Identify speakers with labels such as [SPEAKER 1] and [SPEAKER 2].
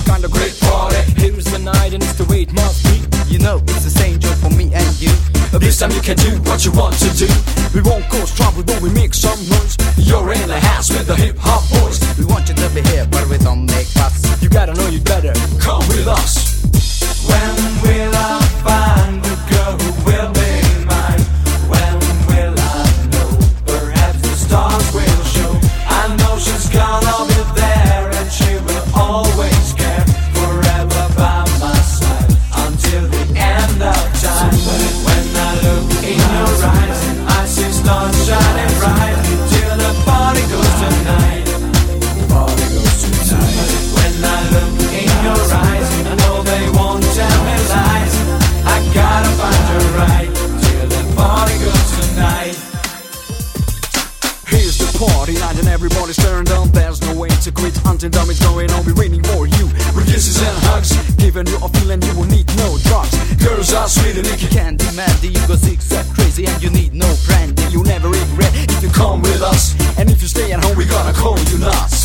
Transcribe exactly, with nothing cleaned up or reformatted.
[SPEAKER 1] kind of great party. Here's the night and it's the way it must be.
[SPEAKER 2] You know it's the same joy for me and you.
[SPEAKER 1] This time you can do what you want to do. We won't cause trouble though we make some noise. You're in the house with the hip hop boys.
[SPEAKER 2] We want you to be here but we don't make fuss.
[SPEAKER 1] You gotta know you better come with us.
[SPEAKER 3] When will I find the girl who will be mine? When will I know? Perhaps the stars will show. I know she's gonna be there and she will always care. Forever by my side until the end of time. When I look in your eyes, I see stars shining bright till the party goes tonight. Party goes tonight. When I look in your eyes, I know they won't tell me lies. I gotta find her right till the party goes tonight.
[SPEAKER 1] Here's the party night and everybody's turned on. There's no way to quit until time is going on. We're waiting for you with kisses and hugs, giving you a feeling you will need no drugs. Girls are sweet and icky,
[SPEAKER 2] Candy Mandy, you go zigzag crazy and you need no brandy.
[SPEAKER 1] you never regret if you come with us. And if you stay at home, we're gonna call you nuts.